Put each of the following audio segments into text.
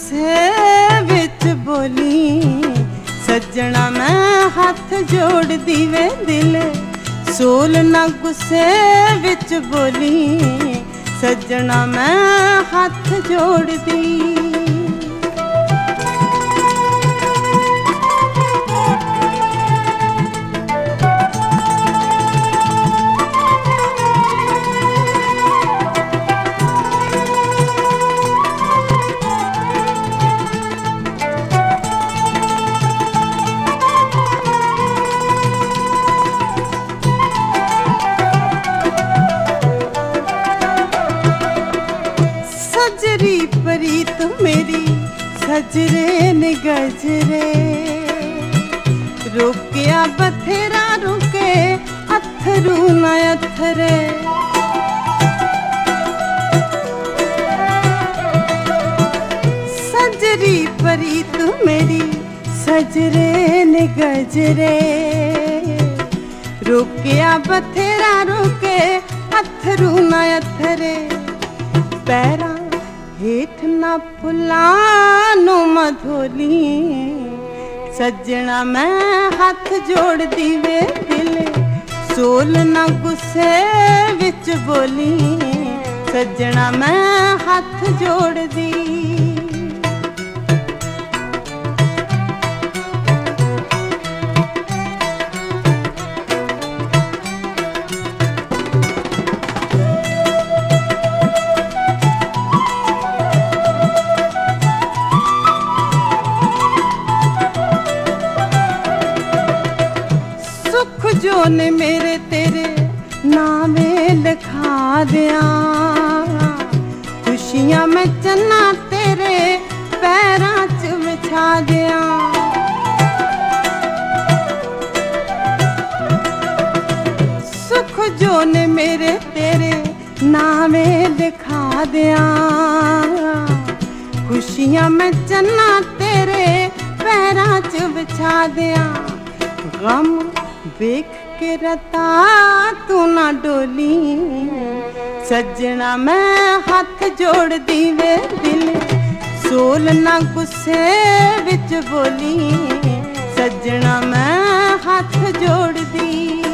गुस्से विच बोली सज्जणा मैं हाथ जोड़ दी वे दिल सोल ना गुस्से विच बोली सज्जणा मैं हाथ जोड़ दी। सजरी प्रीत मेरी सजरे ने गजरे रोकिया बथेरा रुके अथरू न अथरे। सजरी प्रीत मेरी सजरे ने गजरे रोकिया बथेरा रुके अथरू न अथरे। पैरा हेठ ना फुलानो मधोली सज्जणा मैं हाथ जोड़ दी वे दिल सोल ना गुस्से विच बोली सज्जणा मैं हाथ जोड़ दी। जो ने मेरे तेरे नामे लिखा दिया खुशियां मैं चन्ना तेरे पैरां च बिछा दिया। सुख जो ने मेरे तेरे नामे लिखा दिया खुशियां मैं चन्ना तेरे पैरां च बिछा दिया। गम वेख के रता तू ना डोली सज्जणा मैं हाथ जोड़ दी वे दिल सोल ना गुस्से विच बोली सज्जणा मैं हाथ जोड़ दी।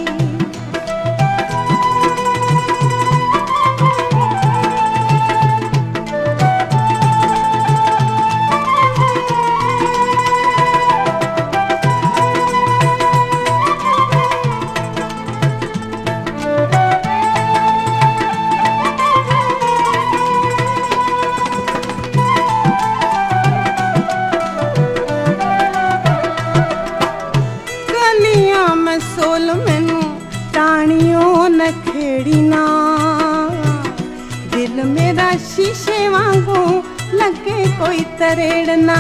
सोल मैनू टाणियों न खेड़ी ना दिल मेरा शीशे वांगू लगे कोई तरेड़ना।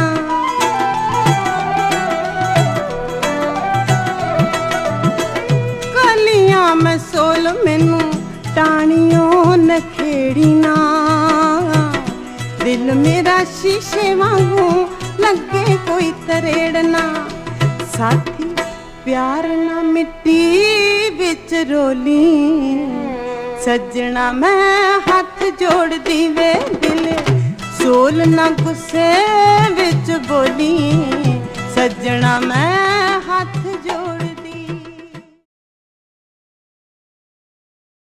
कलियां में सोल मैनू टाणियों न खेड़ी ना दिल मेरा शीशे वांगू लगे कोई तरेड़ना। साथी प्यार ना मिट्टी बिच रोली सज्जणा मैं हाथ जोड़ दी वे दिल सोल ना गुस्से विच बोली सज्जणा मैं